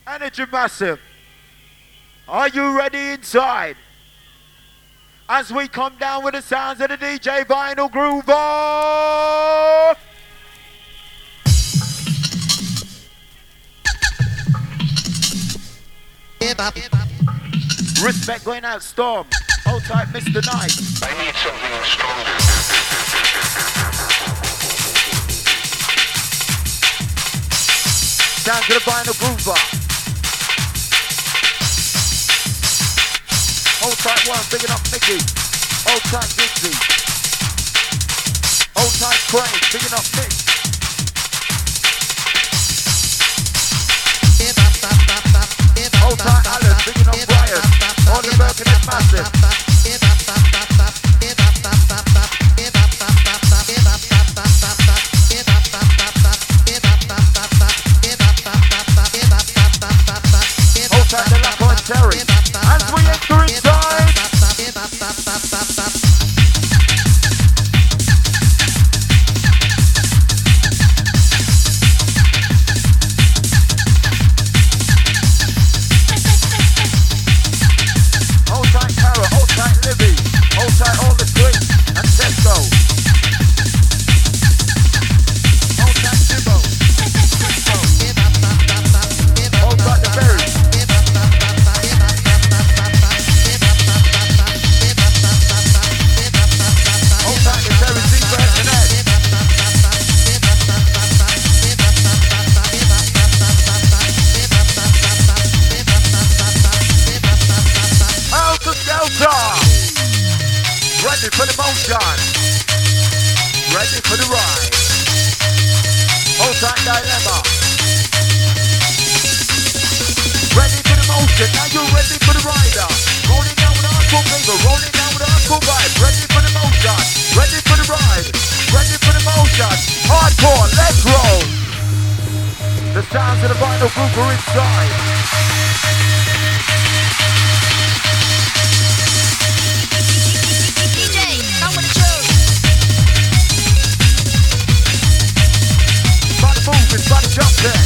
Energy Massive. Are you ready inside? As we come down with the sounds of the DJ Vinyl Groover. Respect going out, Storm. Hold tight, Mr. Nice. I need something stronger. Down to the Vinyl Groover. Hold tight one, big enough Mickey. Hold tight Dixie. Hold tight Crane, big enough Mick. Hold tight Alan, big enough Brian. On the Birkenhead Massive. Hold tight the Lapo and Terry. As we enter inside. Hold tight Tara, hold tight Libby. Hold tight all the Twins and Tesco. Hold tight Jimbo. Hold tight the Berries. Hold tight the Terry Zebra and Ed. Alta Delta. Ready for the motion. Ready for the ride. Hold tight Dilemma. Ready for the motion. Now you're ready for the rider. Rolling down with hardcore flavor. Rolling down with hardcore vibe. Ready for the motion. Ready for the ride. Ready for the motion. Hardcore. Let's roll. The sounds of the Vinyl Groover inside. DJ, I'm with the truth. Body moving, body jumping.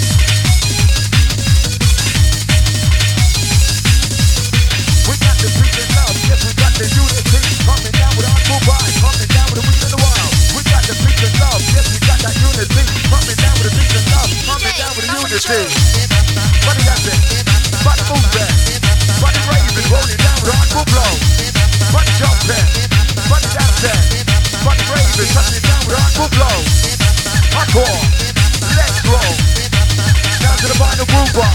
We got the peace and love, yes we got the unity. Coming down with hardcore vibe, coming down with the wheel of the wild. We got the peace and love, yes we got that unity. Coming down with the peace and love, coming down with the unity. Body dancing, body moving, body raving, rolling down with hardcore flow. Body jumping, body dancing, body raving, touching down with hardcore flow. Hardcore, let's roll. Down to the Vinyl Groover.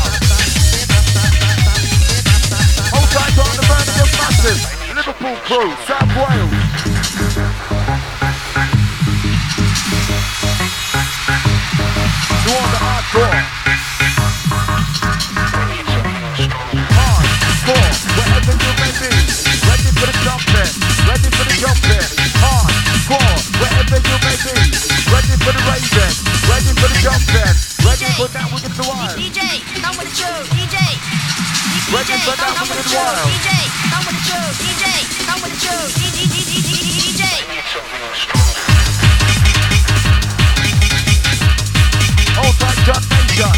Hold tight on the Birmingham Massive. Liverpool crew, South Wales. To all the hardcore. Hardcore, wherever you may be. Ready for the jumping, ready for the jumping. Hardcore, wherever you may be. Ready for the raving, ready for the jumping. Ready for that we get the wild. DJ, I'm with the truth. DJ, Ready for that we get the wild. DJ, I'm with the truth. DJ, I'm with the truth. DJ. I need something stronger. Hold tight John Nation.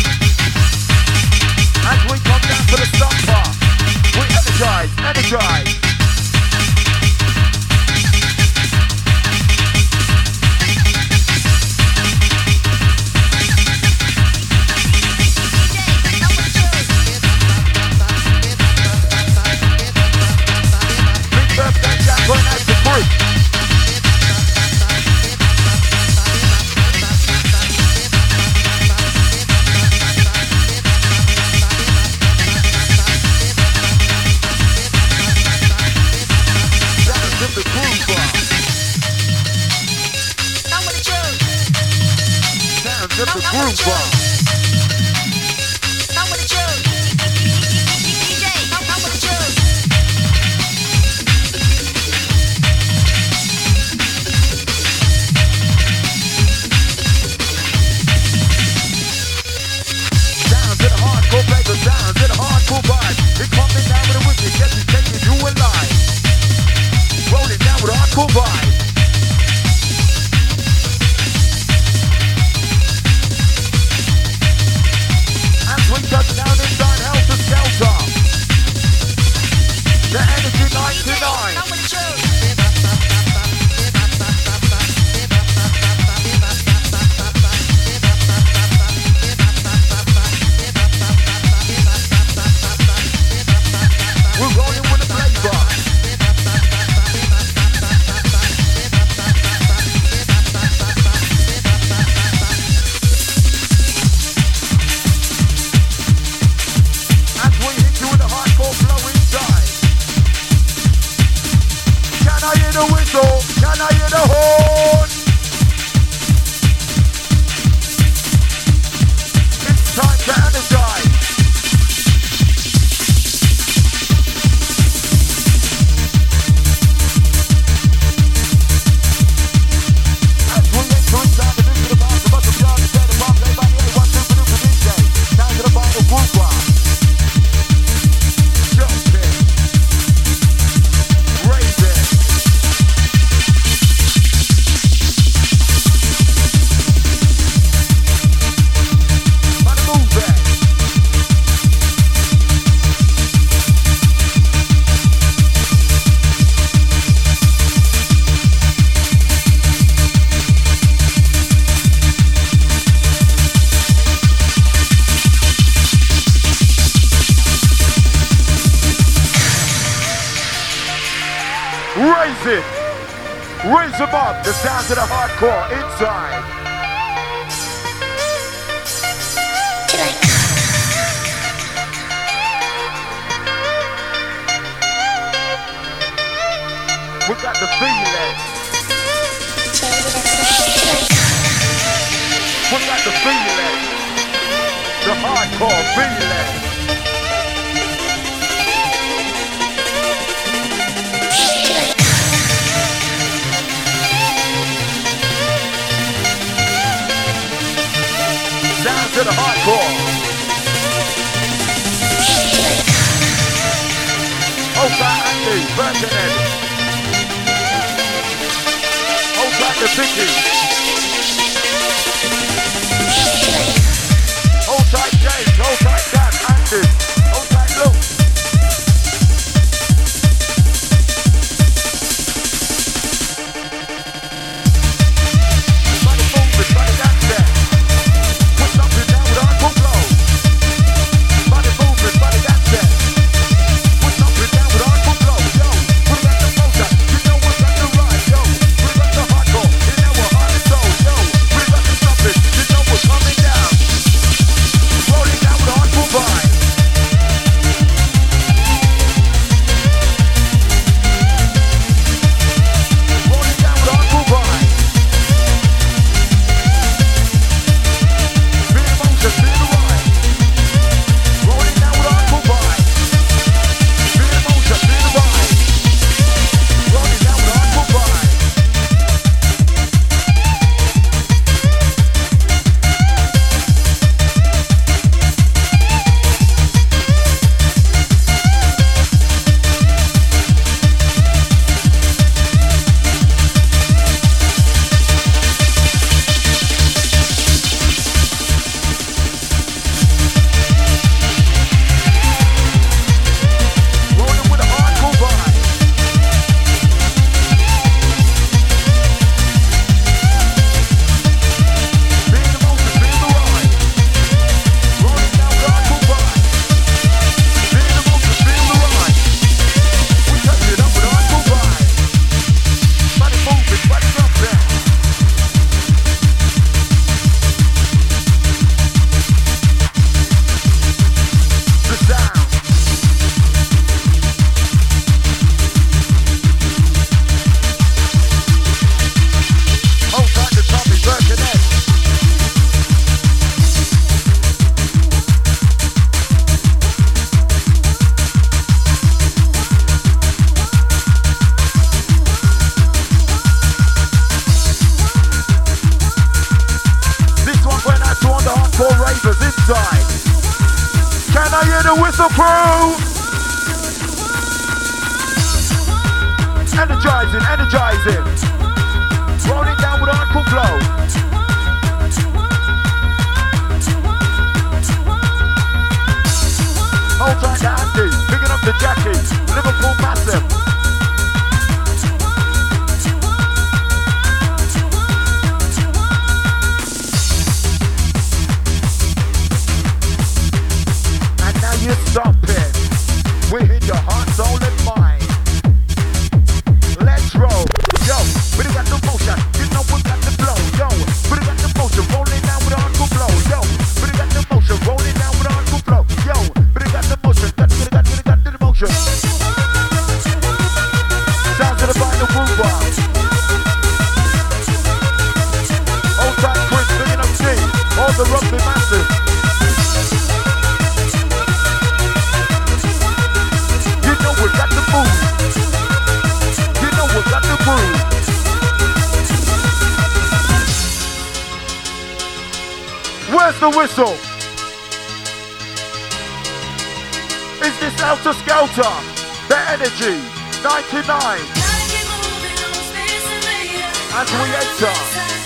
As we come down to the stomper, we energize, energize. Big birthday Jack going out to group. Sounds of the Groover. I'm with the truth. Sounds of the Groover. I'm with the truth. DJ, I'm with the truth. Sounds of the hardcore flavor, sounds of the hardcore vibe. It's coming down with a wicked, yes, it's taking you alive. Rolling down with a hardcore vibe. rising. Raise them up. The sounds of the hardcore inside. We got the feeling. We got the feeling. The hardcore feeling. Down to the hardcore. Over Andy, Bergenet. Over the Vicky. Hold tight James, hold tight Dan, Andy. Hold tight Luke. Body moving, body dancing. What's up and down with hardcore flow? Body moving, body dancing. What's up and down with hardcore flow? Yo, put it at the motor. You know what's at the ride, yo. Put it at the hardcore. You know what heart and soul, yo. Put it at the something. You know what's coming down. Rolling down with hardcore vibe. Rolling down with hardcore vibe. Feel the motion, feel the ride. Rolling down with hardcore vibe. Feel the motion, feel the ride. Rolling down with hardcore vibe. Rolling with a hardcore vibe. Feel the motion, feel the ride. Rolling down with hardcore vibe. Feel the motion, feel the ride. We touch it up with hardcore vibe. Body moving, body jumping. The sound. Hold tight to Tommy Bergenet. This one went out to all the hardcore ravers inside. Can I hear the whistle crew? Energizing, energizing. Rolling down with hardcore flow. Hold tight to Andy, picking up the Jackie, Liverpool massive. And now you stop it. We hit your heart, soul and mind. Let's roll. Yo, we got the motion. You know we got the flow. Yo, we got the motion. Rolling down with hardcore flow. Yo, we got the motion. Rolling down with hardcore flow. Yo, we got the motion. Got the motion. Sounds of the vinyl groove bar. Old time Chris, bringing up G. All the rugby massive. You know we got the move. You know we got the groove. Where's the whistle? Is this Helter Skelter? The Energy 99 as we enter.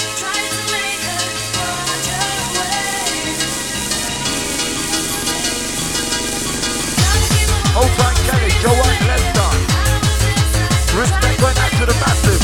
Hold tight Kelly, Joanne Lester. Respect went out to the massive.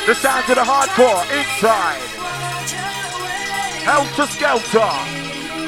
The sounds of the hardcore inside. Helter Skelter.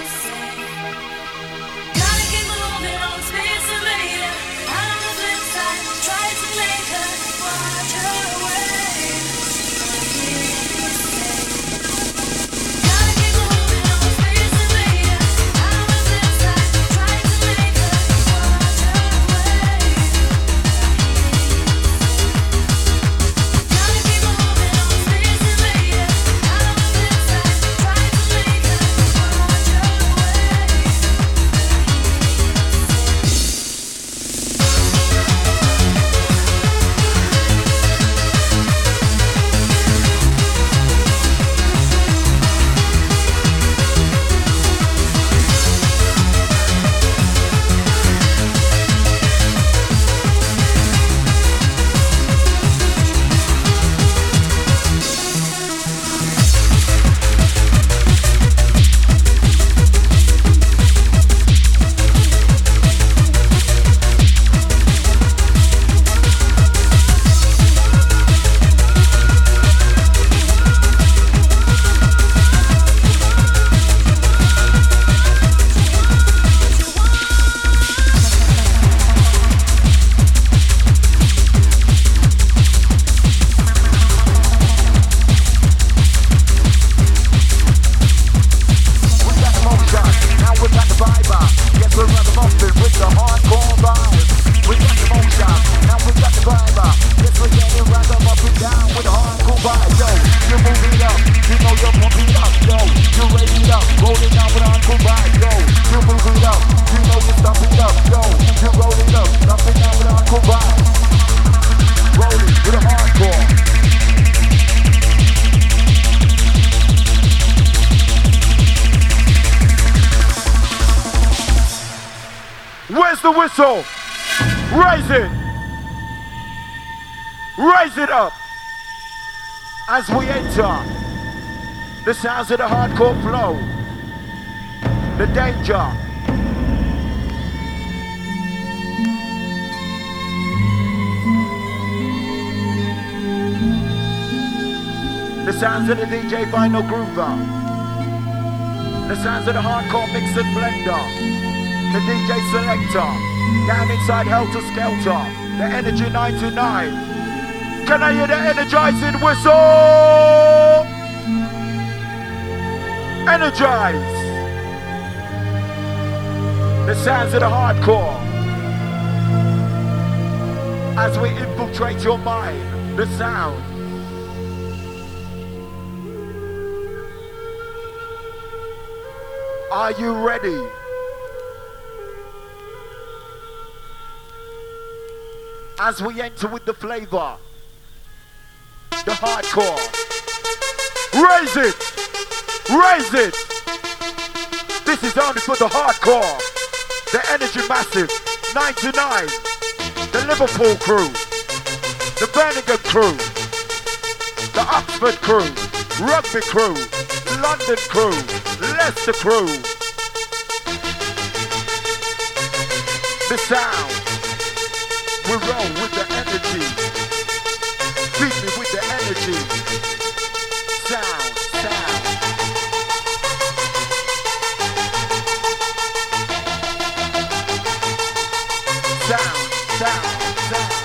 Where's the whistle? Raise it. Raise it up. As we enter the sounds of the hardcore flow, the danger. The sounds of the DJ Vinyl Groover. The sounds of the hardcore mix and blender. The DJ Selector. Down inside Helter Skelter. The Energy 99. Can I hear the energizing whistle? Energize. The sounds of the hardcore. As we infiltrate your mind. The sound. Are you ready? As we enter with the flavor, the hardcore. Raise it! Raise it! This is only for the hardcore. The Energy Massive, 99. The Liverpool crew. The Birmingham crew. The Oxford crew. Rugby crew. London crew. Leicester crew. The sound. We roll with the energy. Beat me with the energy. Sound, sound. Sound, sound, sound.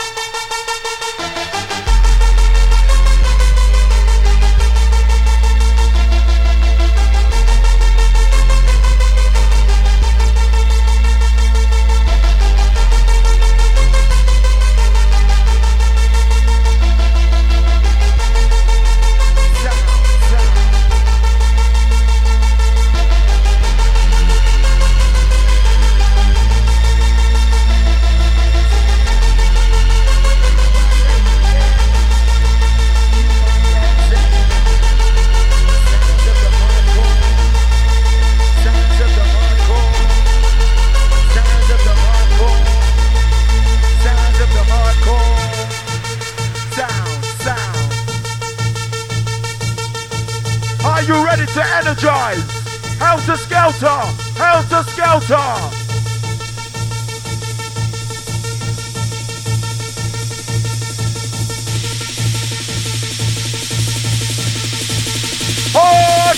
To energize, Helter Skelter, Helter Skelter.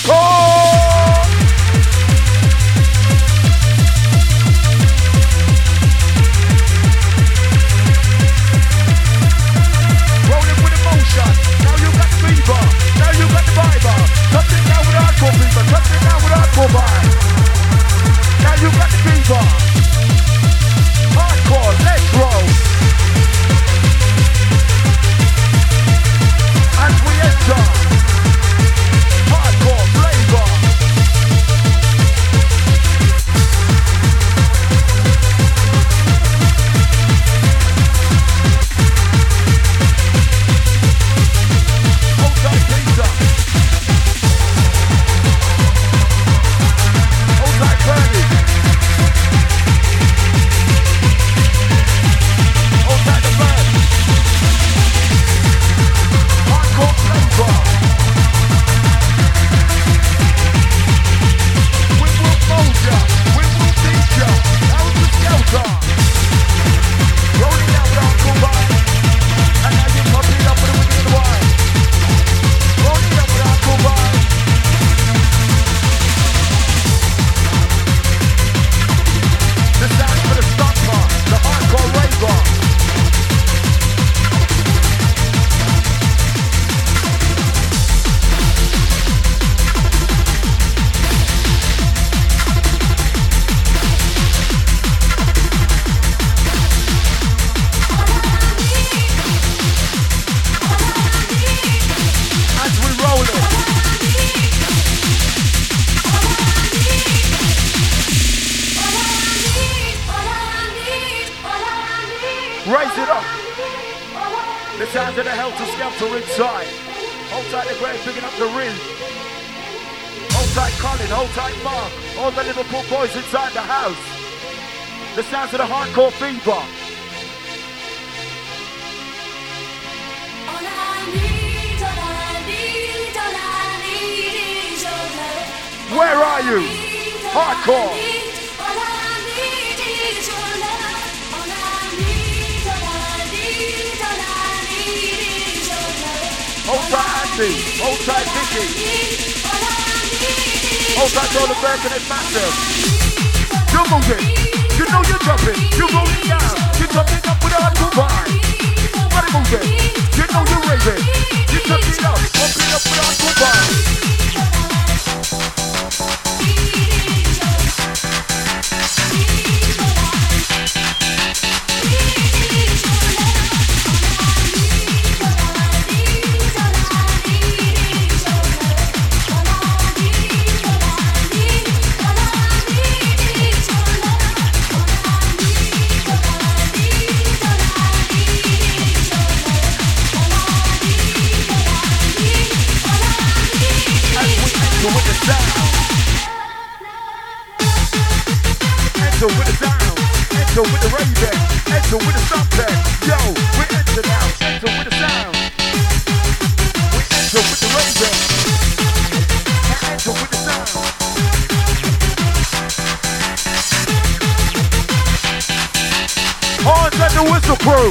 hardcore. Rolling with emotion. Now you got the fever. Now you got the vibe. Touch it down with hardcore fever. Touch it down with hardcore vibe. Now you got the fever. Hardcore, let's roll. As we enter hardcore flavor. Outside pizza. Outside curly. Outside the bird. Hardcore flavor. We will mold ya. We will teach ya. Out the skelter. Rolling out with hardcore vibe. And now you're popping up with the wicked and the wild. Rolling up with hardcore vibe. The sound for the stomper. The hardcore raver. As we roll it. Raise it up. The sound of the Helter Skelter inside. Hold tight the grave, picking up the ring. Hold tight Colin, hold tight Mark. All the Liverpool boys inside the house. The sounds of the hardcore fever. Where are you? Hardcore. Hold tight Andy. Hold tight Vicky. Hold tight Goldberg and it's massive. You're moving. You know you're jumping. You're rolling down. You're jumping up with a hardcore vibe. Body moving. You know you're raving. You're jumping up. Pumping up with a hardcore vibe. With the sound. Enter with the sound. Enter with the raving. Enter with the trumpet. Yo, we enter now. Enter with the sound. We enter with the raving. And enter with the sound. Horns and the whistle crew.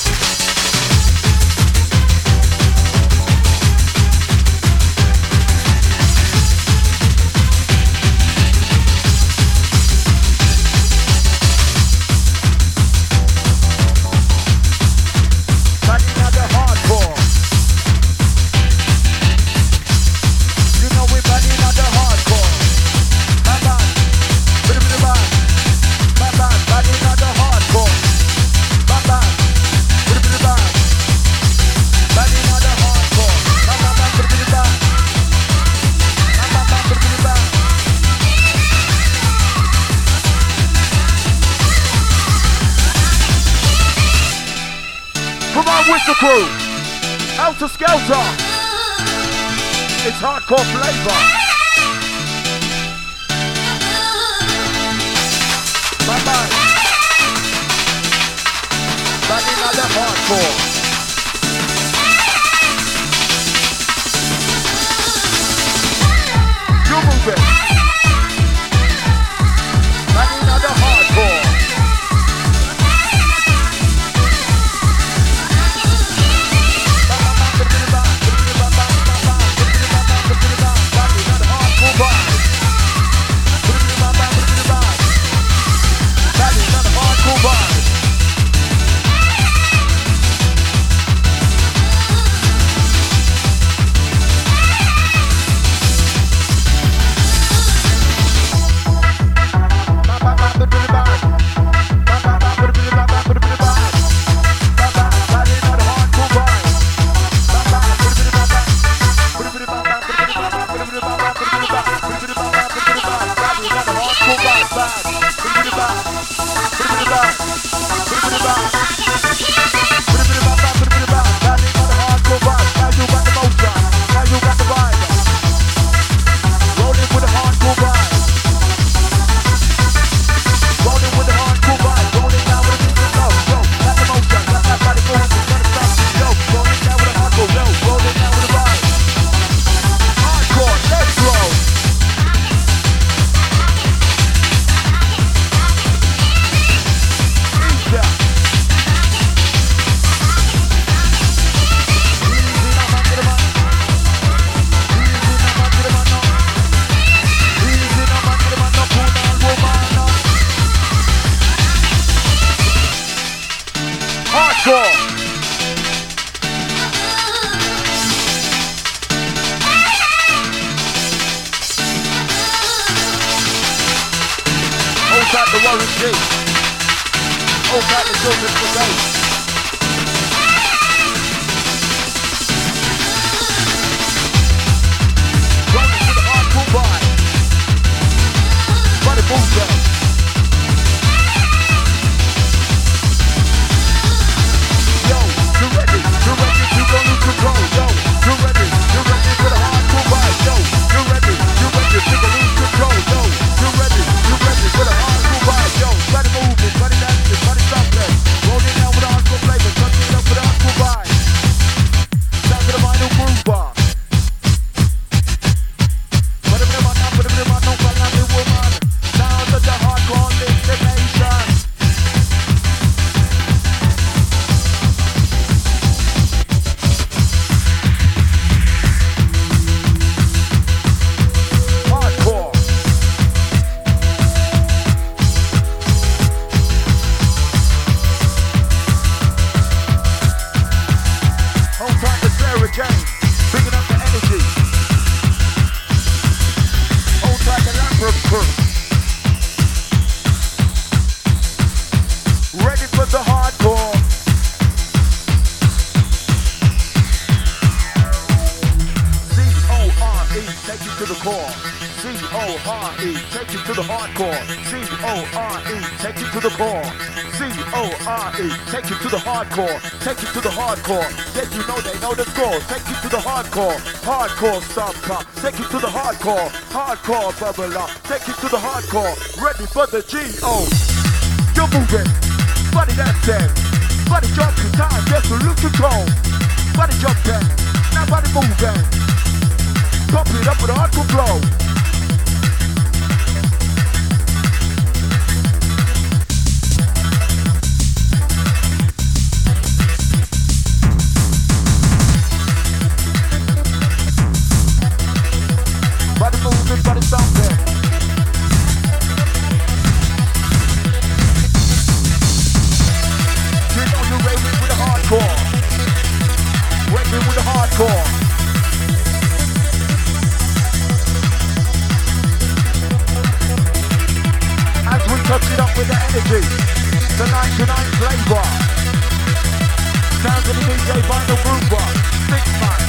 Whistle crew, Helter Skelter, it's hardcore flavor. Bye bye. Back in another hardcore. You move it. Back in another hardcore. tight the Warren G. Hold tight the children today. Rolling with the hardcore vibe. Body mover. Yo, you ready to go lose control. Yo, you ready for the hardcore vibe. Yo, you ready to go lose control. Yo, you ready for the hardcore vibe. Yo, body moving, body dancing, body stomping. Rolling down with the hardcore flavor, touching it up with the hardcore vibe. Sound to the vinyl groove bar. Put them in my mouth, don't call me woman. Sound of the hardcore destination. Hardcore. Home time to Sarah Jane, bringing up the energy. Home time to Lambert crew. Ready for the hardcore. C-O-R-E, take you to the core. C-O-R-E, take you to the hardcore. C-O-R-E, take you to the core. C-O-R-E, take you to the hardcore. Take you to the hardcore. Yes, you know they know the score. Take you to the hardcore. Hardcore stomper. Take you to the hardcore. Hardcore bubbler. Take you to the hardcore. Ready for the G-O. You're moving. Body dancing. Body jumping. Time just to lose control. Body jumping. Now body moving. Pump it up with a hardcore flow. Body moving, body stomping. You know you're raving with the hardcore. Raving with the hardcore. As we touch it up with the energy, the 99 flavor. Sounds of the DJ Vinyl Groover, Six Man.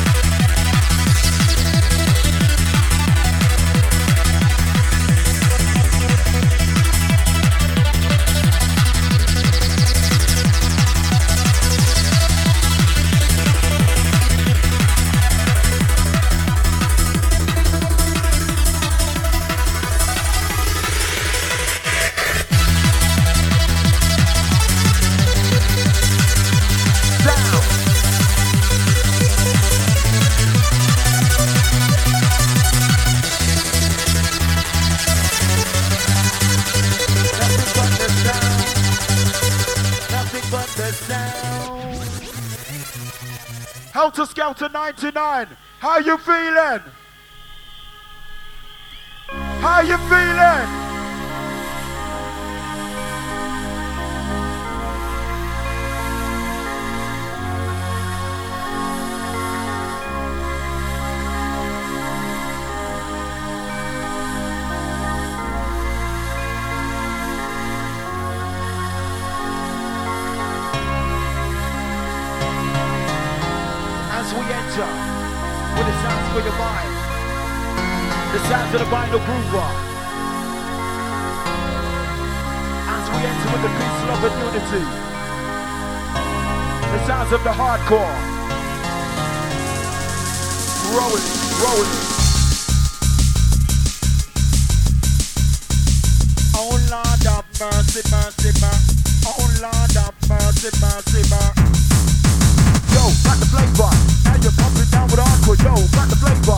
Helter Skelter 99, how you feeling? How you feeling? With the sounds for your mind, the sounds of the Vinyl Groover. As we enter with the peace, love and unity, the sounds of the hardcore. Rolling, rolling. Oh Lord of mercy, mercy, mercy. Oh Lord of mercy, mercy, mercy. Yo, got the flavor. Now you're pumping down with hardcore. Yo, got the flavor.